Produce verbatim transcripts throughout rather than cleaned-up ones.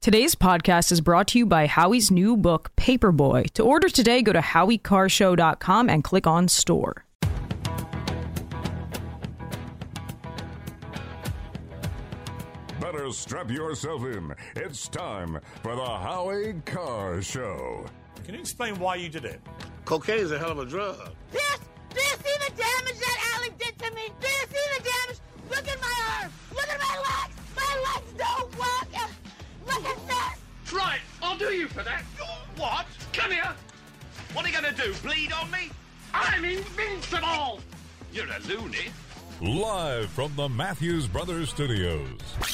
Today's podcast is brought to you by Howie's new book, Paperboy. To order today, go to howie car show dot com and click on store. Better strap yourself in. It's time for the Howie Carr Show. Can you explain why you did it? Cocaine is a hell of a drug. This, do you see the damage that Alec did to me? Do you see the damage? Look at my arms. Look at my legs. My legs don't work. Look at this. Right, I'll do you for that. What? Come here. What are you going to do, bleed on me? I'm invincible. You're a loony. Live from the Matthews Brothers Studios.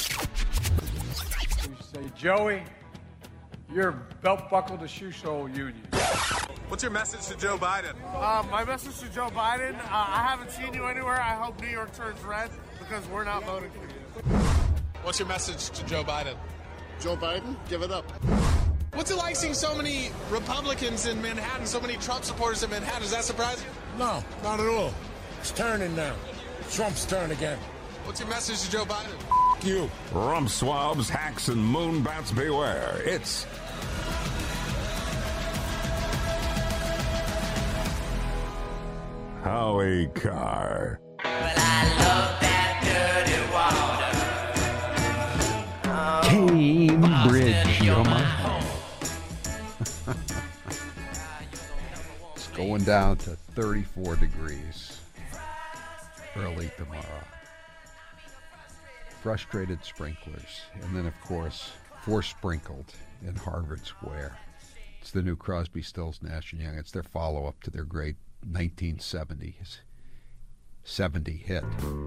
You say, Joey, you're belt buckle to shoe sole union. What's your message to Joe Biden? Uh, my message to Joe Biden, uh, I haven't seen you anywhere. I hope New York turns red because we're not voting for you. What's your message to Joe Biden? Joe Biden, give it up. What's it like seeing so many Republicans in Manhattan, so many Trump supporters in Manhattan? Does that surprise you? No, not at all. It's turning now. Trump's turn again. What's your message to Joe Biden? F*** you. Rump swabs, hacks, and moonbats beware. It's Howie Carr. Well, I love that dirty water. Cambridge, you're my home. It's going down to thirty-four degrees early tomorrow. Frustrated sprinklers. And then, of course, four sprinkled in Harvard Square. It's the new Crosby, Stills, Nash and Young. It's their follow-up to their great nineteen seventies seventy hit.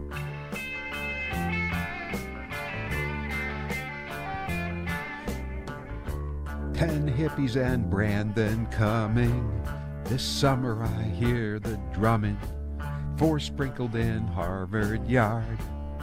Ten hippies and Brandon coming. This summer I hear the drumming. Four sprinkled in Harvard Yard.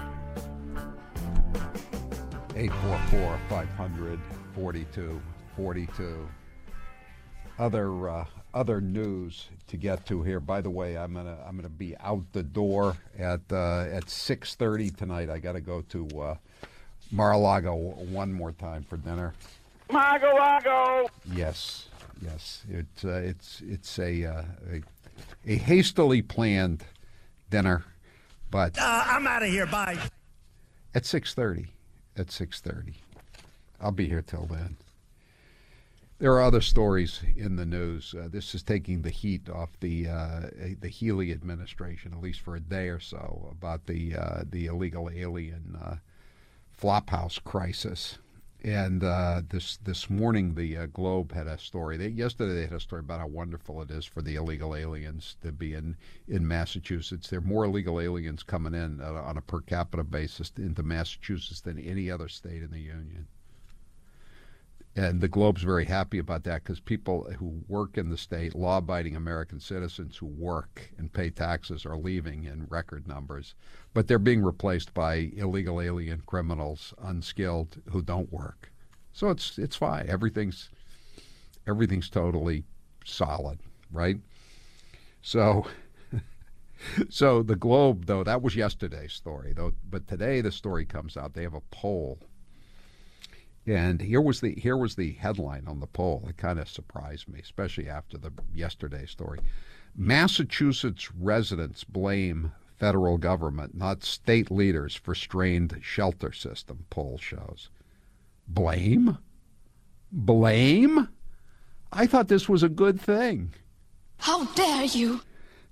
eight four four, five hundred, forty-two forty-two. Other uh, other news to get to here. By the way, I'm gonna I'm gonna be out the door at uh, at six thirty tonight. I got to go to uh, Mar-a-Lago one more time for dinner. Mar-a-Lago. Yes, yes. It's uh, it's it's a, uh, a a hastily planned dinner, but Uh, I'm out of here. Bye. at six thirty. At six thirty. I'll be here till then. There are other stories in the news. Uh, this is taking the heat off the uh, the Healy administration, at least for a day or so, about the uh, the illegal alien uh, flophouse crisis. And uh, this this morning, the uh, Globe had a story. They, yesterday, they had a story about how wonderful it is for the illegal aliens to be in, in Massachusetts. There are more illegal aliens coming in uh, on a per capita basis into Massachusetts than any other state in the union. And the Globe's very happy about that because people who work in the state, law-abiding American citizens who work and pay taxes, are leaving in record numbers. But they're being replaced by illegal alien criminals, unskilled, who don't work. So it's it's fine. Everything's everything's totally solid, right? So so the Globe, though, that was yesterday's story, though. But today the story comes out. They have a poll. And here was the here was the headline on the poll. It kind of surprised me, especially after the yesterday story. Massachusetts residents blame federal government, not state leaders, for strained shelter system, poll shows. Blame? Blame? I thought this was a good thing. How dare you?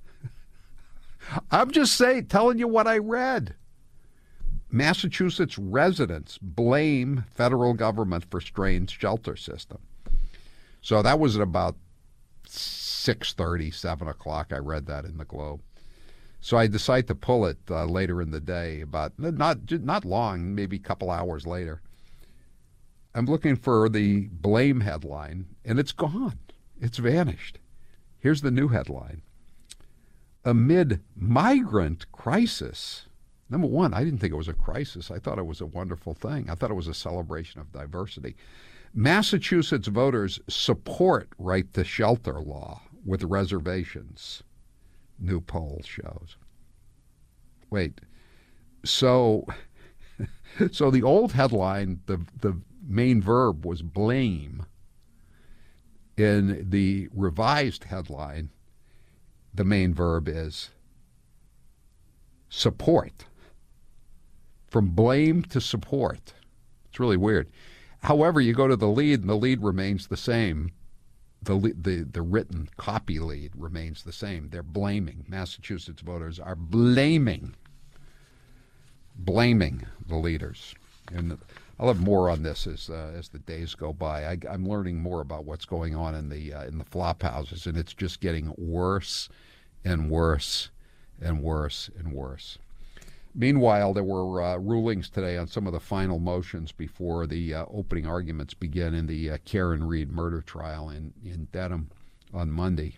I'm just saying, telling you what I read. Massachusetts residents blame federal government for strained shelter system. So that was at about six thirty, seven o'clock. I read that in the Globe. So I decided to pull it uh, later in the day, about not not long, maybe a couple hours later. I'm looking for the blame headline, and it's gone. It's vanished. Here's the new headline. Amid migrant crisis. Number one, I didn't think it was a crisis. I thought it was a wonderful thing. I thought it was a celebration of diversity. Massachusetts voters support right to shelter law with reservations, new poll shows. Wait, so so the old headline, the the main verb was blame. In the revised headline, the main verb is support. From blame to support. It's really weird. However, you go to the lead, and the lead remains the same. The, the, the written copy lead remains the same. They're blaming. Massachusetts voters are blaming, blaming the leaders. And I'll have more on this as uh, as the days go by. I, I'm learning more about what's going on in the uh, in the flop houses, and it's just getting worse and worse and worse and worse. Meanwhile, there were uh, rulings today on some of the final motions before the uh, opening arguments begin in the uh, Karen Read murder trial in, in Dedham on Monday.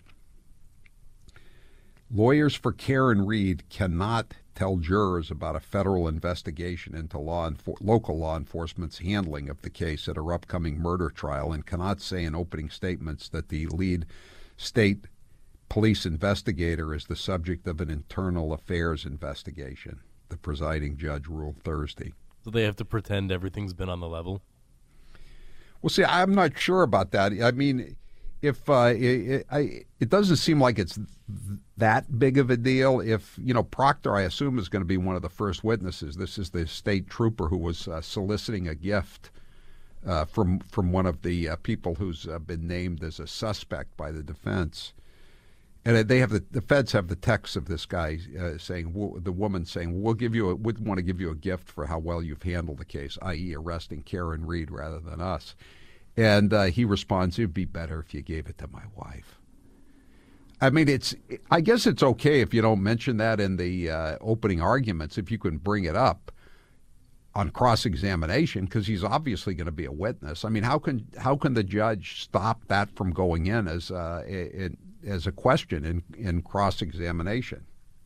Lawyers for Karen Read cannot tell jurors about a federal investigation into law enfor- local law enforcement's handling of the case at her upcoming murder trial, and cannot say in opening statements that the lead state police investigator is the subject of an internal affairs investigation. The presiding judge ruled Thursday. So they have to pretend everything's been on the level? Well, see, I'm not sure about that. I mean, if uh, it, I, it doesn't seem like it's that big of a deal. If, you know, Proctor, I assume, is going to be one of the first witnesses. This is the state trooper who was uh, soliciting a gift uh, from from one of the uh, people who's uh, been named as a suspect by the defense. And they have the, the feds have the text of this guy uh, saying, we'll, the woman saying, we'll give you a, we want to give you a gift for how well you've handled the case, that is arresting Karen Read rather than us. And uh, he responds, it'd be better if you gave it to my wife. I mean, it's, I guess it's okay if you don't mention that in the uh, opening arguments, if you can bring it up on cross-examination, because he's obviously going to be a witness. I mean, how can, how can the judge stop that from going in as uh, it, as a question in, in cross-examination?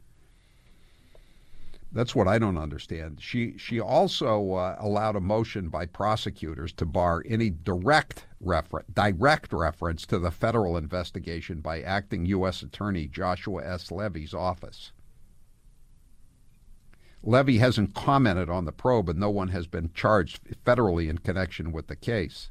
That's what I don't understand. She she also uh, allowed a motion by prosecutors to bar any direct refer- direct reference to the federal investigation by acting U S Attorney Joshua S. Levy's office. Levy hasn't commented on the probe, and no one has been charged federally in connection with the case.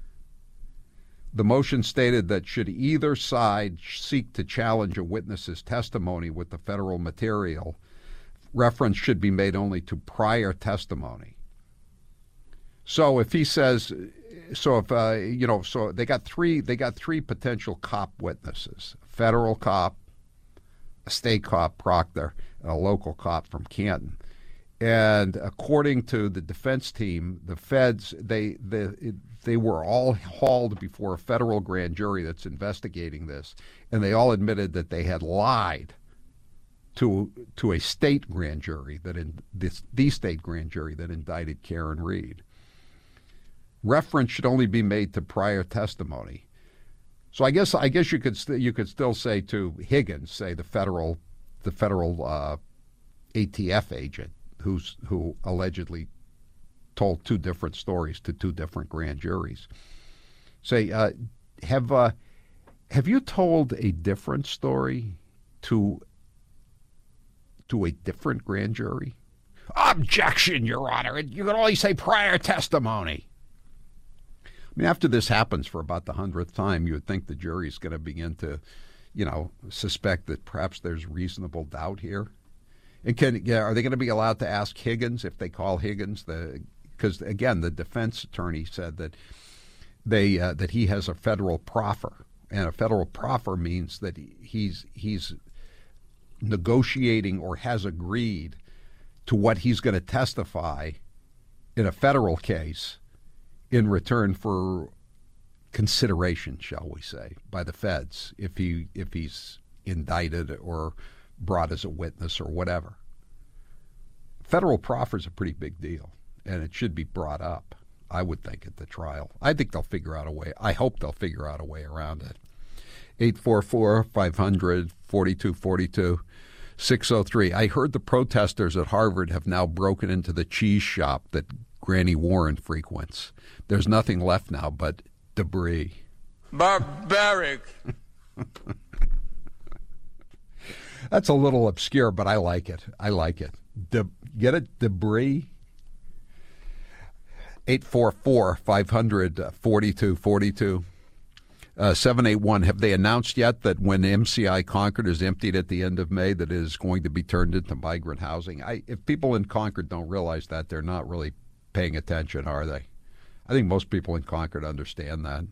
The motion stated that should either side seek to challenge a witness's testimony with the federal material, reference should be made only to prior testimony. So if he says, so if uh, you know, so they got three, they got three potential cop witnesses: a federal cop, a state cop, Proctor, and a local cop from Canton. And according to the defense team, the feds, they they they were all hauled before a federal grand jury that's investigating this, and they all admitted that they had lied to to a state grand jury that in this the state grand jury that indicted Karen Read. Reference should only be made to prior testimony. So I guess I guess you could st- you could still say to Higgins, say the federal the federal uh, A T F agent who's who allegedly told two different stories to two different grand juries. Say, uh, have uh, have you told a different story to to a different grand jury? Objection, Your Honor. You can only say prior testimony. I mean, after this happens for about the hundredth time, you would think the jury's going to begin to, you know, suspect that perhaps there's reasonable doubt here. And can yeah, are they going to be allowed to ask Higgins if they call Higgins the? Because again, the defense attorney said that they uh, that he has a federal proffer, and a federal proffer means that he's he's negotiating or has agreed to what he's going to testify in a federal case in return for consideration, shall we say, by the feds if he if he's indicted or brought as a witness or whatever. Federal proffer is a pretty big deal, and it should be brought up, I would think, at the trial. I think they'll figure out a way. I hope they'll figure out a way around it. eight four four, five hundred, forty-two forty-two, six oh three. I heard the protesters at Harvard have now broken into the cheese shop that Granny Warren frequents. There's nothing left now but debris. Barbaric. That's a little obscure, but I like it. I like it. De- get it? Debris? eight four four, five hundred, forty-two forty-two. Uh, seven eight one, have they announced yet that when M C I Concord is emptied at the end of May, that it is going to be turned into migrant housing? I, if people in Concord don't realize that, they're not really paying attention, are they? I think most people in Concord understand that.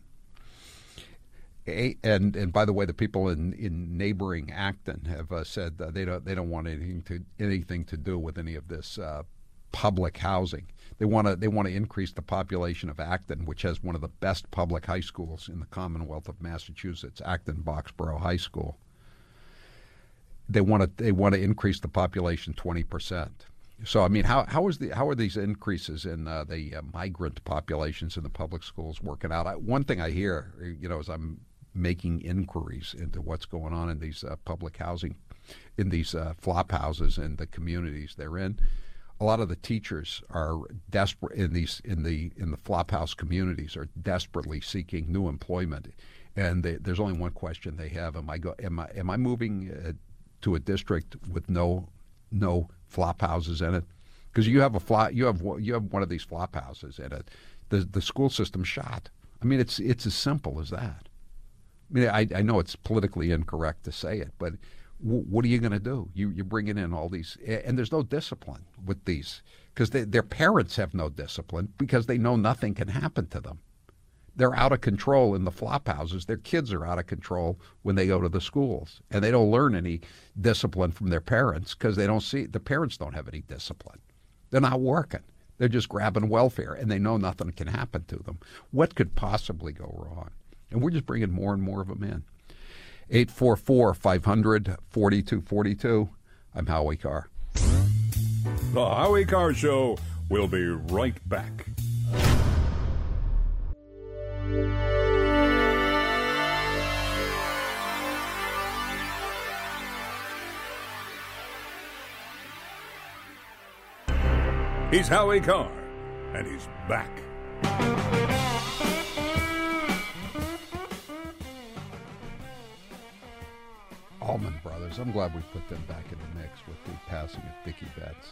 A, and and by the way, the people in, in neighboring Acton have uh, said that they don't they don't want anything to anything to do with any of this uh, public housing. They want to they want to increase the population of Acton, which has one of the best public high schools in the Commonwealth of Massachusetts, Acton Boxborough High School. They want to they want to increase the population twenty percent. So I mean, how how is the how are these increases in uh, the uh, migrant populations in the public schools working out? I, one thing I hear, you know, as I'm making inquiries into what's going on in these uh, public housing, in these uh, flop houses and the communities they're in. A lot of the teachers are desperate in these in the in the flophouse communities are desperately seeking new employment, and they, there's only one question they have: Am I go? Am I am I moving uh, to a district with no no flop houses in it? Because you have a flop, you have you have one of these flop houses in it. The the school system's shot. I mean, it's it's as simple as that. I mean, I I know it's politically incorrect to say it, but what are you going to do? You, you're bringing in all these, and there's no discipline with these, because their parents have no discipline because they know nothing can happen to them. They're out of control in the flop houses. Their kids are out of control when they go to the schools, and they don't learn any discipline from their parents because they don't see, the parents don't have any discipline. They're not working. They're just grabbing welfare, and they know nothing can happen to them. What could possibly go wrong? And we're just bringing more and more of them in. eight four four, five hundred, forty-two forty-two. I'm Howie Carr. The Howie Carr Show will be right back. He's Howie Carr, and he's back. Allman Brothers. I'm glad we put them back in the mix with the passing of Dickie Betts.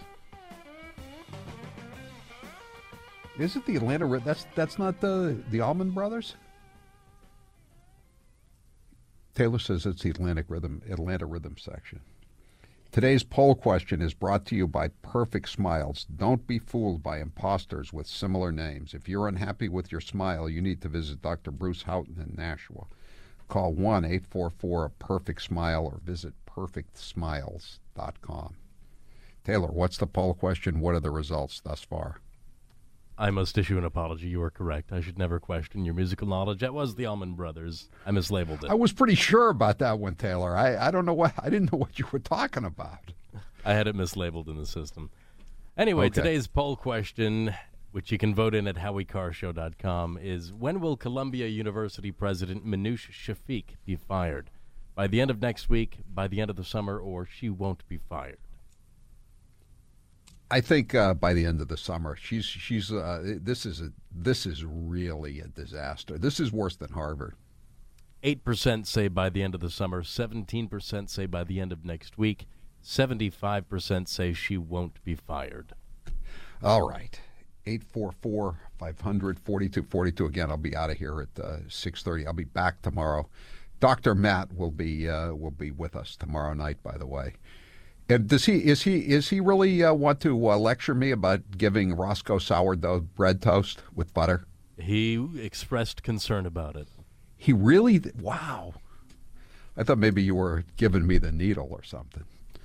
Is it the Atlanta? That's that's not the the Allman Brothers. Taylor says it's the Atlantic Rhythm Atlanta Rhythm section. Today's poll question is brought to you by Perfect Smiles. Don't be fooled by imposters with similar names. If you're unhappy with your smile, you need to visit Doctor Bruce Houghton in Nashua. Call one eight four four, perfect smile or visit perfect smiles dot com. Taylor, what's the poll question? What are the results thus far? I must issue an apology. You are correct. I should never question your musical knowledge. That was the Allman Brothers. I mislabeled it. I was pretty sure about that one, Taylor. I, I don't know what I didn't know what you were talking about. I had it mislabeled in the system. Anyway, okay. Today's poll question, which you can vote in at howie carr show dot com, is when will Columbia University President Minouche Shafik be fired? By the end of next week, by the end of the summer, or she won't be fired? I think uh, by the end of the summer, she's she's. Uh, this is a this is really a disaster. This is worse than Harvard. Eight percent say by the end of the summer. Seventeen percent say by the end of next week. Seventy-five percent say she won't be fired. All right. eight four four, five hundred, forty-two forty-two. Again, I'll be out of here at uh, six thirty. I'll be back tomorrow. Doctor Matt will be uh, will be with us tomorrow night, by the way. And does he is he is he really uh, want to uh, lecture me about giving Roscoe sourdough bread toast with butter? He expressed concern about it. He really? Wow. I thought maybe you were giving me the needle or something.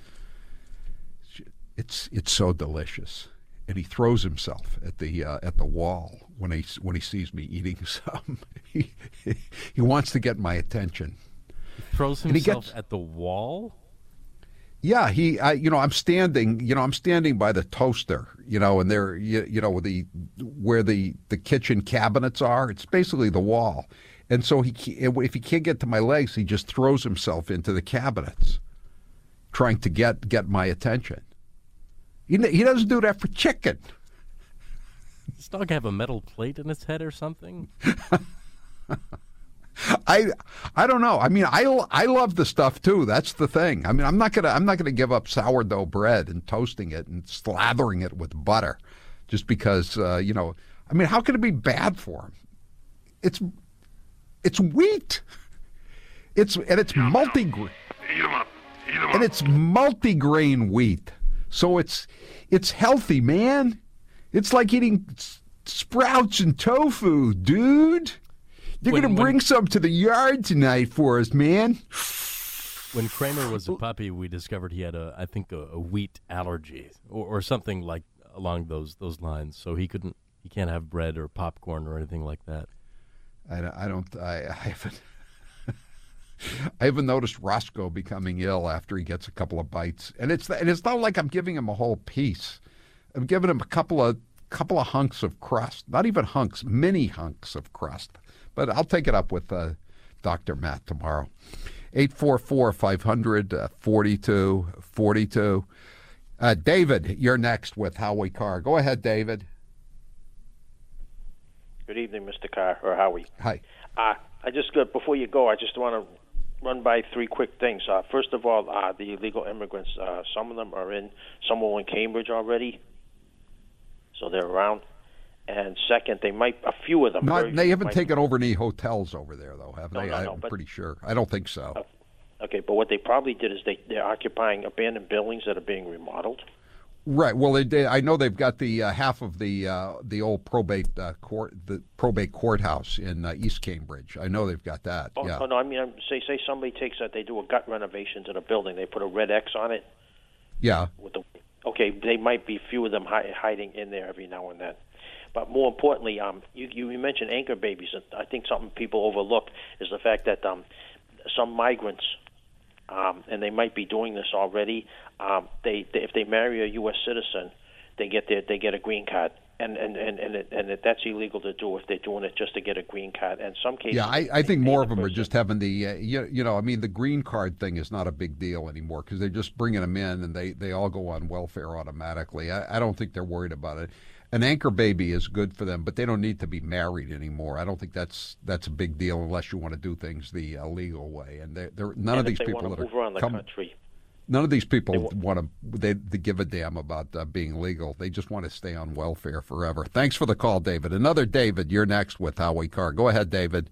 It's it's so delicious. And he throws himself at the uh, at the wall when he when he sees me eating some. he, he wants to get my attention. He throws himself he gets, at the wall? Yeah, he. I, you know, I'm standing. You know, I'm standing by the toaster. You know, and there, you, you know, the where the the kitchen cabinets are. It's basically the wall. And so he, if he can't get to my legs, he just throws himself into the cabinets, trying to get get my attention. He, he doesn't do that for chicken. Does this dog have a metal plate in its head or something? I I don't know. I mean, I, I love the stuff too. That's the thing. I mean, I'm not gonna I'm not gonna give up sourdough bread and toasting it and slathering it with butter, just because uh, you know I mean, how can it be bad for him? It's it's wheat. It's and it's multi-grain. And it's multi-grain wheat. So it's it's healthy, man. It's like eating sprouts and tofu, dude. You're When- going to bring when- some to the yard tonight for us, man. When Kramer was a puppy, we discovered he had a, I think, a, a wheat allergy or, or something like along those those lines. So he couldn't, he can't have bread or popcorn or anything like that. I, don't- I don't. I, I haven't. I haven't noticed Roscoe becoming ill after he gets a couple of bites, and it's and it's not like I'm giving him a whole piece. I'm giving him a couple of couple of hunks of crust, not even hunks, mini hunks of crust. But I'll take it up with uh, Doctor Matt tomorrow. eight four four, five hundred, forty-two forty-two. Uh, David, you're next with Howie Carr. Go ahead, David. Good evening, Mister Carr, or Howie. Hi. Uh, I just, uh, before you go, I just want to run by three quick things. Uh, first of all, uh, the illegal immigrants, uh, some of them are in, some are in Cambridge already, so they're around. And second, they might, a few of them. Not, very they few haven't might- taken over any hotels over there, though, have No, they? no, no, I'm but- pretty sure. I don't think so. Okay, but what they probably did is they, they're occupying abandoned buildings that are being remodeled. Right. Well, they, they, I know they've got the uh, half of the uh, the old probate uh, court, the probate courthouse in uh, East Cambridge. I know they've got that. Oh, yeah. oh, no, I mean, I'm, say say somebody takes that, they do a gut renovation to the building, they put a red X on it. Yeah. With the, okay, they might be few of them hi- hiding in there every now and then. But more importantly, um, you, you mentioned anchor babies, and I think something people overlook is the fact that um, some migrants, um, and they might be doing this already, um, they, they if they marry a U S citizen, they get their, they get a green card. And and and and, it, and it, that's illegal to do if they're doing it just to get a green card. And some cases, Yeah, I, I think more of them are just having the, uh, you, you know, I mean, the green card thing is not a big deal anymore because they're just bringing them in and they, they all go on welfare automatically. I, I don't think they're worried about it. An anchor baby is good for them, but they don't need to be married anymore. I don't think that's that's a big deal unless you want to do things the uh, legal way. And they're, they're, none and of if these they people want that to are move around the coming. country. None of these people want to they, they give a damn about uh, being legal. They just want to stay on welfare forever. Thanks for the call, David. Another David, you're next with Howie Carr. Go ahead, David.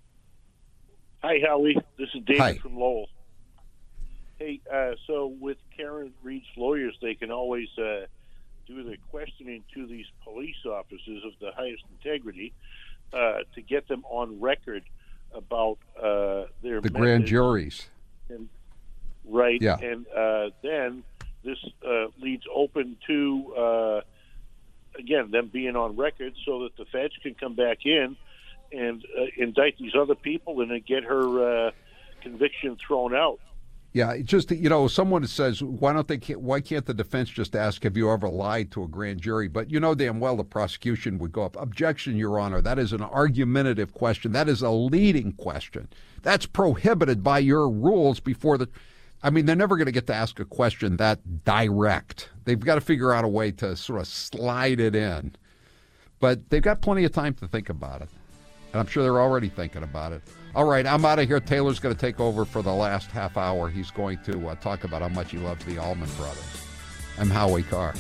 Hi, Howie. This is David Hi. from Lowell. Hey, uh, so with Karen Reed's lawyers, they can always uh, do the questioning to these police officers of the highest integrity uh, to get them on record about uh, their The grand methods. juries. And, right. Yeah. And uh, then this uh, leads open to, uh, again, them being on record so that the feds can come back in and uh, indict these other people and then get her uh, conviction thrown out. Yeah, it's just, you know, someone says, why don't they, why can't the defense just ask, have you ever lied to a grand jury? But you know damn well the prosecution would go up. Objection, Your Honor. That is an argumentative question. That is a leading question. That's prohibited by your rules before the, I mean, they're never going to get to ask a question that direct. They've got to figure out a way to sort of slide it in. But they've got plenty of time to think about it. And I'm sure they're already thinking about it. All right, I'm out of here. Taylor's going to take over for the last half hour. He's going to uh, talk about how much he loves the Allman Brothers. I'm Howie Carr.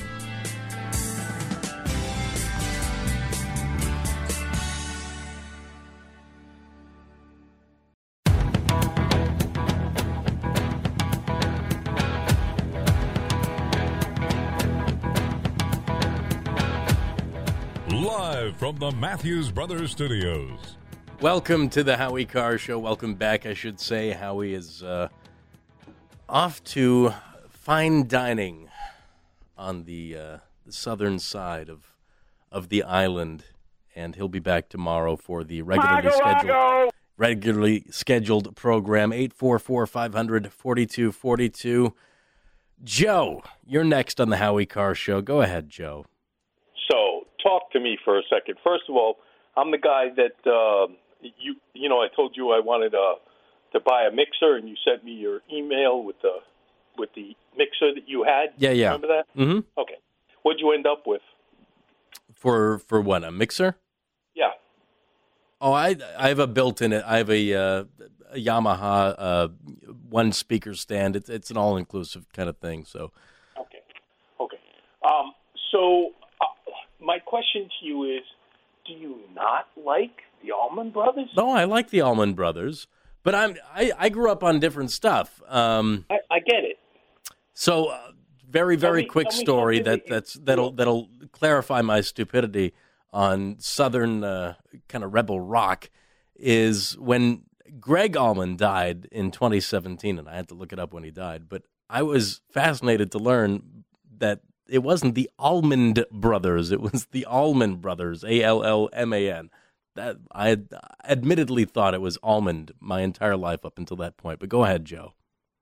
Live from the Matthews Brothers Studios. Welcome to the Howie Carr Show. Welcome back, I should say. Howie is uh, off to fine dining on the, uh, the southern side of of the island, and he'll be back tomorrow for the regularly Mago, scheduled Mago! regularly scheduled program. eight four four, five hundred, forty-two forty-two. Joe, you're next on the Howie Carr Show. Go ahead, Joe. So, talk to me for a second. First of all, I'm the guy that uh, you you know I told you I wanted uh, to buy a mixer, and you sent me your email with the with the mixer that you had. Yeah, yeah. Remember that? Mm-hmm. Okay. What'd you end up with? For for what, a mixer? Yeah. Oh, I I have a built-in. I have a, uh, a Yamaha uh, one speaker stand. It's it's an all-inclusive kind of thing. So. Okay. Okay. Um, so uh, my question to you is, do you not like the Allman Brothers? No, I like the Allman Brothers, but I'm I, I grew up on different stuff. Um, I, I get it. So, uh, very very me, quick story that, that that's that'll that'll clarify my stupidity on Southern uh, kind of rebel rock is when Greg Allman died in twenty seventeen, and I had to look it up when he died, but I was fascinated to learn that it wasn't the Allman Brothers, it was the Allman Brothers, A L L M A N. That I had admittedly thought it was almond my entire life up until that point. But go ahead, Joe.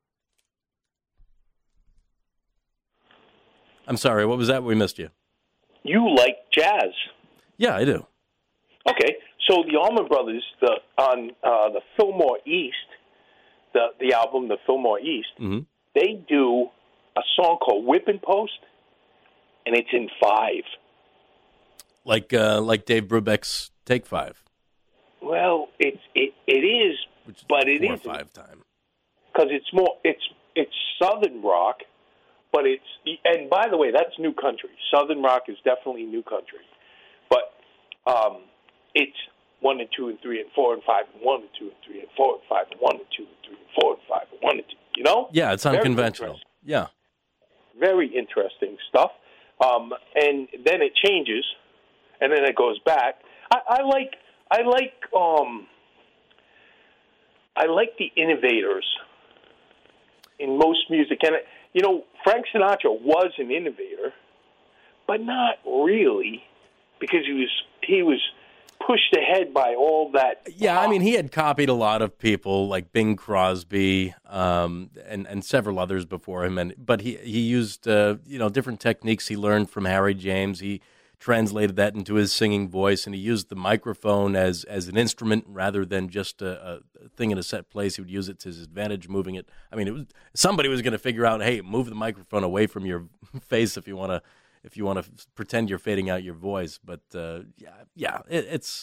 I'm sorry, what was that? We missed you. You like jazz. Yeah, I do. Okay, so the Allman Brothers, the on uh, the Fillmore East, the the album, the Fillmore East, mm-hmm. they do a song called Whipping Post, and it's in five. Like uh, like Dave Brubeck's Take Five. Well, it's it it is, Which is but it four or is five time because it's more it's it's Southern rock, but it's and by the way, that's new country. Southern rock is definitely new country, but um, it's one and two and three and four and five and one and two and three and four and five and one and two and three and four and five and one and two. You know? Yeah, it's Very unconventional. Yeah, very interesting stuff. Um, and then it changes, and then it goes back. I, I like I like um, I like the innovators in most music, and you know Frank Sinatra was an innovator, but not really, because he was he was pushed ahead by all that. Yeah, I mean, he had copied a lot of people like Bing Crosby um, and and several others before him, and but he he used uh, you know different techniques he learned from Harry James. He translated that into his singing voice, and he used the microphone as as an instrument rather than just a, a thing in a set place. He would use it to his advantage, moving it. I mean, it was somebody was going to figure out, hey, move the microphone away from your face if you want to if you want to pretend you're fading out your voice. But uh, yeah, yeah, it, it's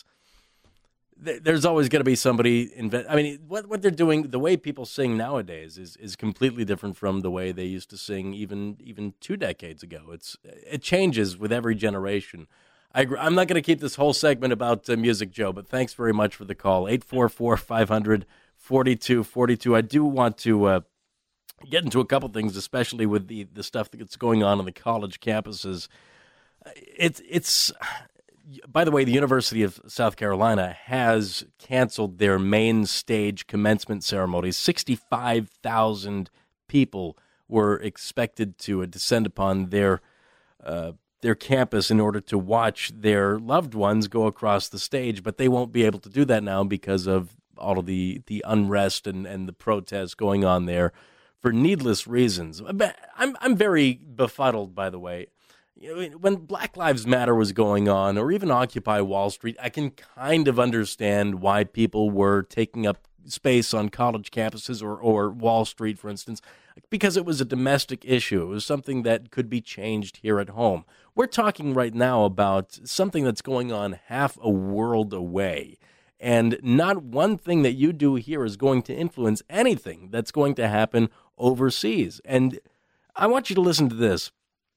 there's always going to be somebody invent. I mean, what what they're doing, the way people sing nowadays is is completely different from the way they used to sing even even two decades ago. It's it changes with every generation. I agree. I'm not going to keep this whole segment about uh, music, Joe, but thanks very much for the call. eight four four, five hundred, forty-two forty-two. I do want to uh, get into a couple things, especially with the, the stuff that's going on on the college campuses. It's it's. By the way, the University of South Carolina has canceled their main stage commencement ceremony. sixty-five thousand people were expected to descend upon their uh, their campus in order to watch their loved ones go across the stage, but they won't be able to do that now because of all of the, the unrest and, and the protests going on there for needless reasons. I'm I'm very befuddled, by the way. You know, when Black Lives Matter was going on, or even Occupy Wall Street, I can kind of understand why people were taking up space on college campuses or, or Wall Street, for instance, because it was a domestic issue. It was something that could be changed here at home. We're talking right now about something that's going on half a world away, and not one thing that you do here is going to influence anything that's going to happen overseas. And I want you to listen to this.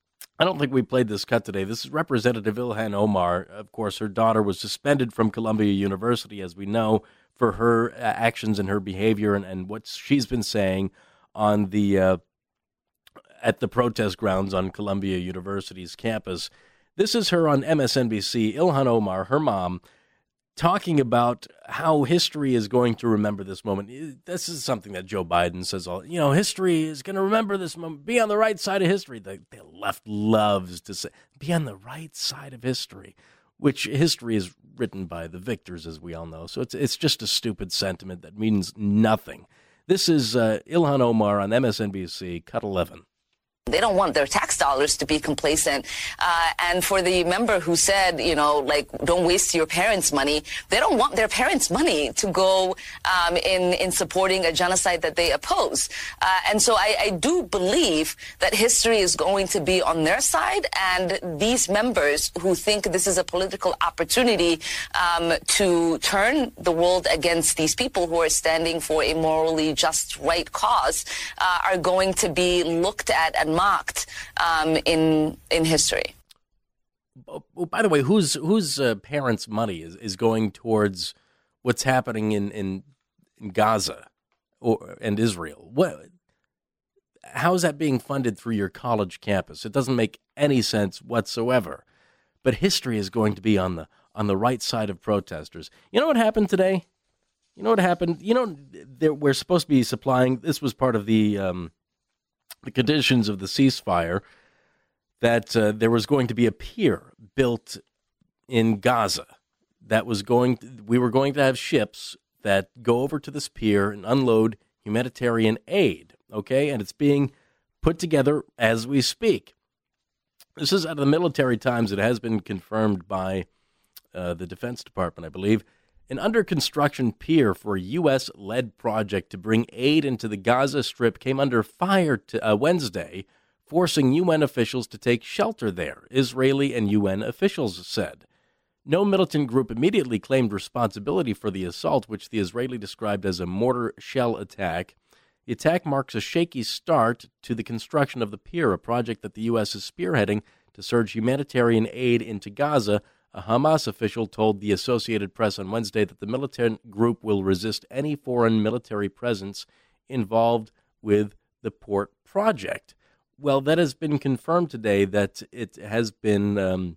I don't think we played this cut today. This is Representative Ilhan Omar. Of course, her daughter was suspended from Columbia University, as we know, for her actions and her behavior and, and what she's been saying on the uh, at the protest grounds on Columbia University's campus. This is her on M S N B C, Ilhan Omar, her mom, talking about how history is going to remember this moment. This is something that Joe Biden says all, you know, history is going to remember this moment. Be on the right side of history. The, the left loves to say, be on the right side of history, which history is written by the victors, as we all know. So it's it's just a stupid sentiment that means nothing. This is uh, Ilhan Omar on M S N B C, Cut eleven. They don't want their tax dollars to be complacent. Uh, and for the member who said, you know, like, don't waste your parents' money, they don't want their parents' money to go um, in, in supporting a genocide that they oppose. Uh, and so I, I do believe that history is going to be on their side. And these members who think this is a political opportunity um, to turn the world against these people who are standing for a morally just right cause uh, are going to be looked at and mocked um, in in history. oh, oh, by the way, whose whose uh, parents' money is, is going towards what's happening in, in, in Gaza or and Israel? What? How is that being funded through your college campus? It doesn't make any sense whatsoever. But history is going to be on the on the right side of protesters. You know what happened today? You know what happened? You know, there, we're supposed to be supplying, this was part of the um, the conditions of the ceasefire, that uh, there was going to be a pier built in Gaza that was going to, we were going to have ships that go over to this pier and unload humanitarian aid, okay? And it's being put together as we speak. This is out of the Military Times. It has been confirmed by uh, the Defense Department, I believe. An under-construction pier for a U S-led project to bring aid into the Gaza Strip came under fire to, uh, Wednesday, forcing U N officials to take shelter there, Israeli and U N officials said. No militant group immediately claimed responsibility for the assault, which the Israeli described as a mortar shell attack. The attack marks a shaky start to the construction of the pier, a project that the U S is spearheading to surge humanitarian aid into Gaza. A Hamas official told the Associated Press on Wednesday that the militant group will resist any foreign military presence involved with the port project. Well, that has been confirmed today that it has been um,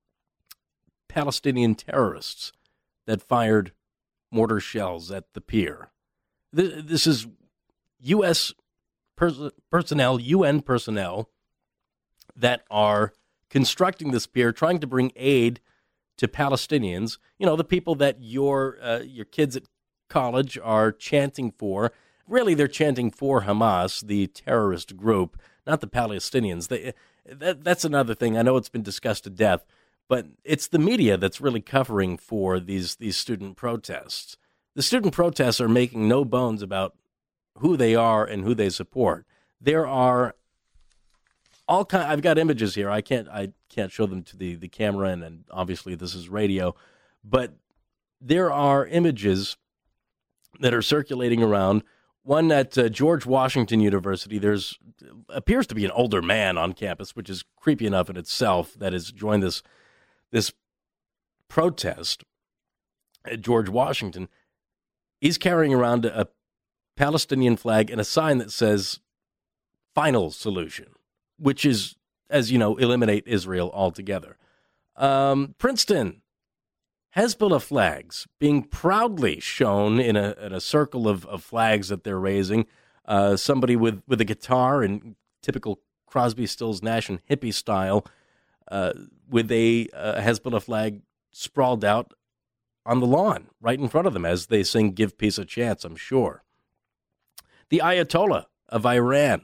Palestinian terrorists that fired mortar shells at the pier. This, this is U S pers- personnel, U N personnel that are constructing this pier, trying to bring aid to Palestinians, you know, the people that your uh, your kids at college are chanting for. Really, they're chanting for Hamas, the terrorist group, not the Palestinians. They, that, that's another thing. I know it's been discussed to death, but it's the media that's really covering for these, these student protests. The student protests are making no bones about who they are and who they support. There are all kind. I've got images here. I can't. I can't show them to the, the camera, and, and obviously this is radio. But there are images that are circulating around. One at uh, George Washington University. There's appears to be an older man on campus, which is creepy enough in itself, that has joined this this protest at George Washington. He's carrying around a Palestinian flag and a sign that says "Final Solution," which is, as you know, eliminate Israel altogether. Um, Princeton, Hezbollah flags being proudly shown in a, in a circle of, of flags that they're raising. Uh, somebody with, with a guitar in typical Crosby, Stills, Nash and hippie style uh, with a uh, Hezbollah flag sprawled out on the lawn right in front of them as they sing "Give Peace a Chance," I'm sure. The Ayatollah of Iran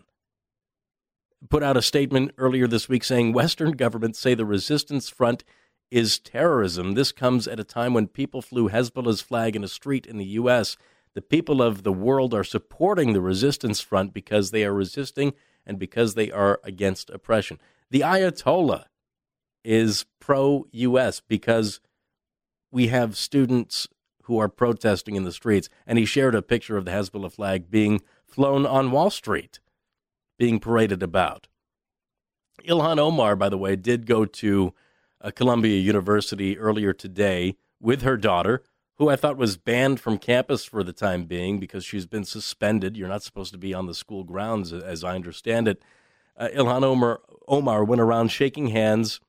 put out a statement earlier this week saying Western governments say the resistance front is terrorism. This comes at a time when people flew Hezbollah's flag in a street in the U S. The people of the world are supporting the resistance front because they are resisting and because they are against oppression. The Ayatollah is pro-U S because we have students who are protesting in the streets, and he shared a picture of the Hezbollah flag being flown on Wall Street, being paraded about. Ilhan Omar, by the way, did go to uh, Columbia University earlier today with her daughter, who I thought was banned from campus for the time being because she's been suspended. You're not supposed to be on the school grounds, as I understand it. Uh, Ilhan Omar, Omar went around shaking hands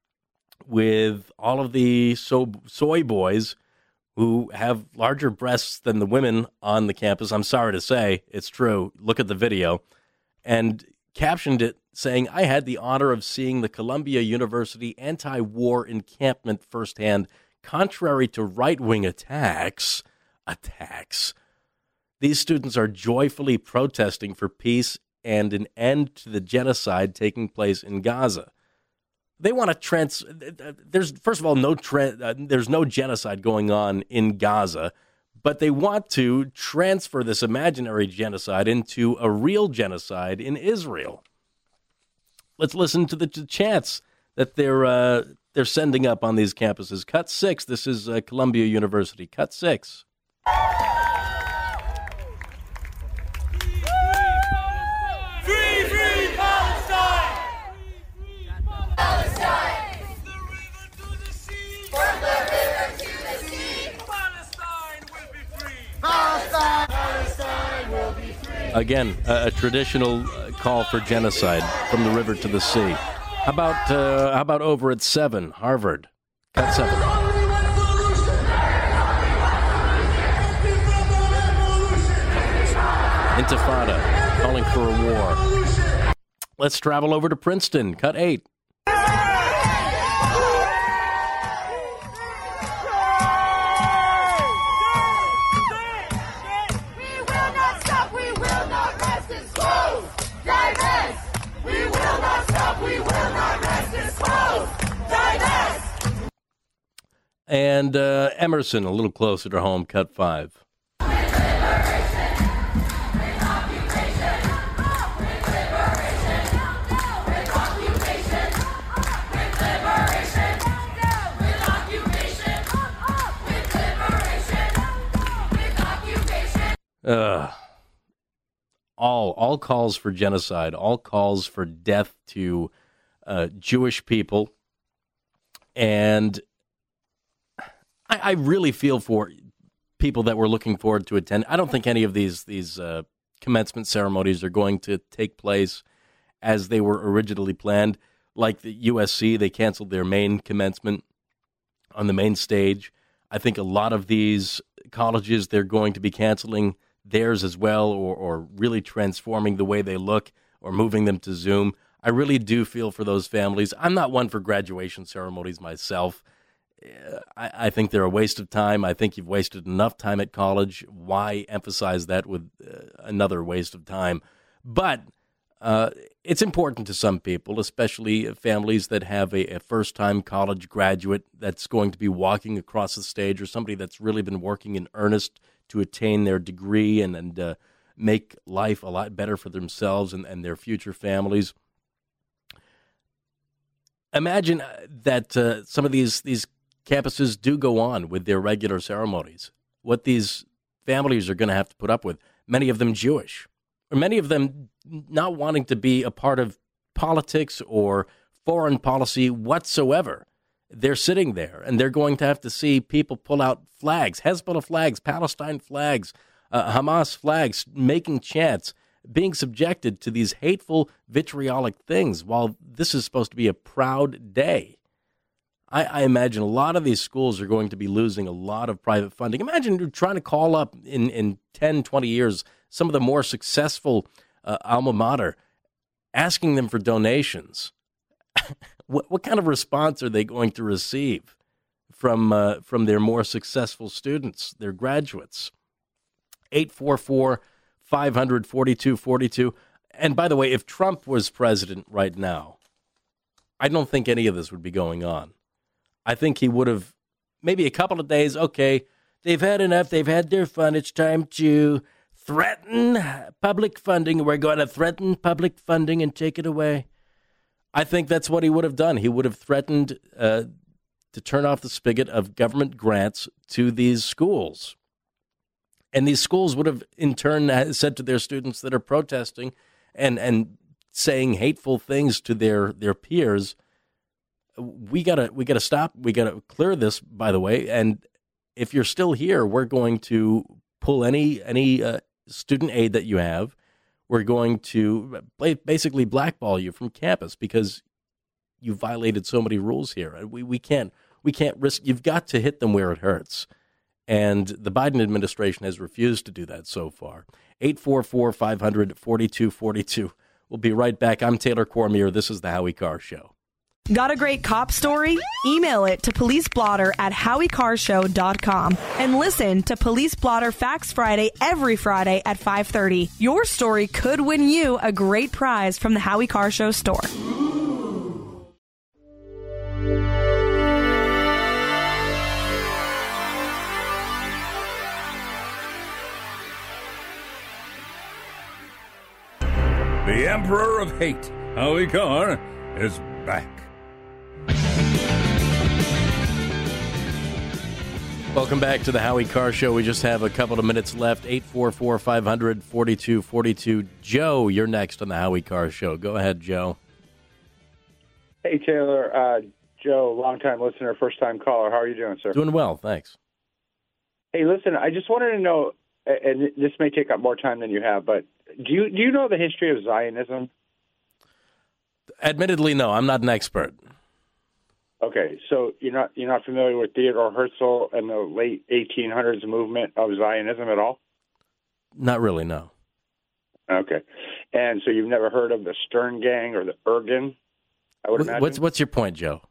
with all of the so, soy boys who have larger breasts than the women on the campus. I'm sorry to say, it's true. Look at the video. And captioned it saying, "I had the honor of seeing the Columbia University anti-war encampment firsthand. Contrary to right-wing attacks, attacks, these students are joyfully protesting for peace and an end to the genocide taking place in Gaza." They want to trans. There's first of all no tra- uh, there's no genocide going on in Gaza, but they want to transfer this imaginary genocide into a real genocide in Israel. Let's listen to the, the chants that they're uh, they're sending up on these campuses. Cut six. This is uh, Columbia University. Cut six. Again, a, a traditional uh, call for genocide from the river to the sea. How about uh, how about over at seven, Harvard? Cut seven. Intifada, calling for a war. Let's travel over to Princeton. Cut eight. And uh, Emerson, a little closer to home, cut five. Uh, all all calls for genocide, all calls for death to uh, Jewish people, and I, I really feel for people that were looking forward to attend. I don't think any of these these uh, commencement ceremonies are going to take place as they were originally planned. Like the U S C, they canceled their main commencement on the main stage. I think a lot of these colleges, they're going to be canceling theirs as well, or, or really transforming the way they look or moving them to Zoom. I really do feel for those families. I'm not one for graduation ceremonies myself. I, I think they're a waste of time. I think you've wasted enough time at college. Why emphasize that with uh, another waste of time? But uh, it's important to some people, especially families that have a, a first-time college graduate that's going to be walking across the stage, or somebody that's really been working in earnest to attain their degree and, and uh, make life a lot better for themselves and, and their future families. Imagine that uh, some of these these campuses do go on with their regular ceremonies. What these families are going to have to put up with, many of them Jewish, or many of them not wanting to be a part of politics or foreign policy whatsoever. They're sitting there, and they're going to have to see people pull out flags, Hezbollah flags, Palestine flags, uh, Hamas flags, making chants, being subjected to these hateful, vitriolic things, while this is supposed to be a proud day. I, I imagine a lot of these schools are going to be losing a lot of private funding. Imagine trying to call up in, in ten, twenty years some of the more successful uh, alma mater, asking them for donations. What, what kind of response are they going to receive from uh, from their more successful students, their graduates? eight four four, five hundred, forty-two forty-two. And by the way, if Trump was president right now, I don't think any of this would be going on. I think he would have, maybe a couple of days, okay, they've had enough, they've had their fun, it's time to threaten public funding. We're going to threaten public funding and take it away. I think that's what he would have done. He would have threatened uh, to turn off the spigot of government grants to these schools. And these schools would have, in turn, said to their students that are protesting and, and saying hateful things to their, their peers, we gotta we gotta stop. We gotta clear this, by the way. And if you're still here, we're going to pull any any uh, student aid that you have. We're going to basically blackball you from campus because you violated so many rules here. We we can't we can't risk. You've got to hit them where it hurts, and the Biden administration has refused to do that so far. eight four four, five hundred, forty-two forty-two. We'll be right back. I'm Taylor Cormier. This is the Howie Carr Show. Got a great cop story? Email it to policeblotter at howie carr show dot com and listen to Police Blotter Facts Friday every Friday at five thirty. Your story could win you a great prize from the Howie Carr Show store. The Emperor of Hate, Howie Carr, is back. Welcome back to the Howie Carr Show. We just have a couple of minutes left. eight four four, five hundred, forty-two forty-two. Joe, you're next on the Howie Carr Show. Go ahead, Joe. Hey, Taylor. Uh, Joe, long-time listener, first-time caller. How are you doing, sir? Doing well, thanks. Hey, listen, I just wanted to know, and this may take up more time than you have, but do you do you know the history of Zionism? Admittedly, no. I'm not an expert. Okay, so you're not you're not familiar with Theodore Herzl and the late eighteen hundreds movement of Zionism at all? Not really, no. Okay, and so you've never heard of the Stern Gang or the Irgun? I would imagine. What's what's your point, Joe?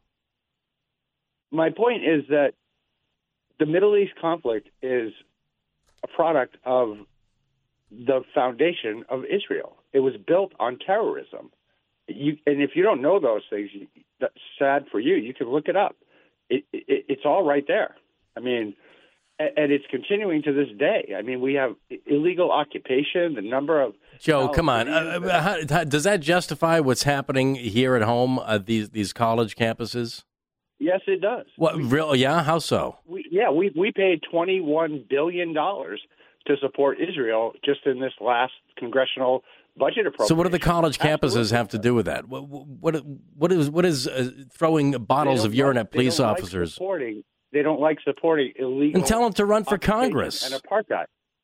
My point is that the Middle East conflict is a product of the foundation of Israel. It was built on terrorism. You, and if you don't know those things, you, that's sad for you. You can look it up. It, it, it's all right there. I mean, and, and it's continuing to this day. I mean, we have illegal occupation, the number of... Joe, come on. Uh, how, how, does that justify what's happening here at home at these, these college campuses? Yes, it does. What, we, real? Yeah, how so? We, yeah, we we paid twenty-one billion dollars to support Israel just in this last congressional budget appropriation. So what do the college campuses Absolutely. have to do with that? What what what is what is uh, throwing bottles of urine like, at police they don't officers? Like supporting, they don't like supporting illegal. And tell them to run for Congress and apartheid.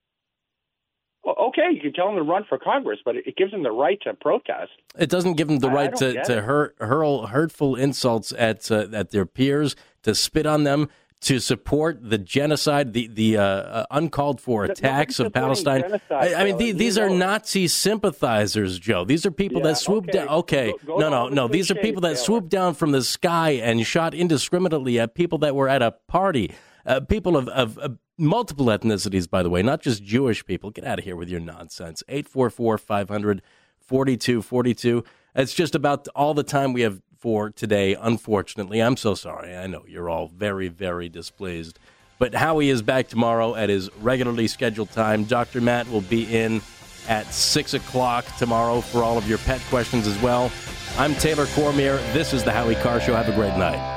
Well, okay, you can tell them to run for Congress, but it gives them the right to protest. It doesn't give them the right to, to hurt, hurl hurtful insults at uh, at their peers, to spit on them, to support the genocide, the the uh, uh, uncalled for attacks of Palestine. I, I mean, the, these are Nazi sympathizers, Joe. These are people yeah, that swooped okay. down. Okay, go, go no, no, no. These are people that swooped down from the sky and shot indiscriminately at people that were at a party. Uh, people of, of, of multiple ethnicities, by the way, not just Jewish people. Get out of here with your nonsense. eight four four, five hundred, forty-two forty-two. That's just about all the time we have for today, unfortunately. I'm so sorry. I know you're all very, very displeased. But Howie is back tomorrow at his regularly scheduled time. Doctor Matt will be in at six o'clock tomorrow for all of your pet questions as well. I'm Taylor Cormier. This is the Howie Carr Show. Have a great night.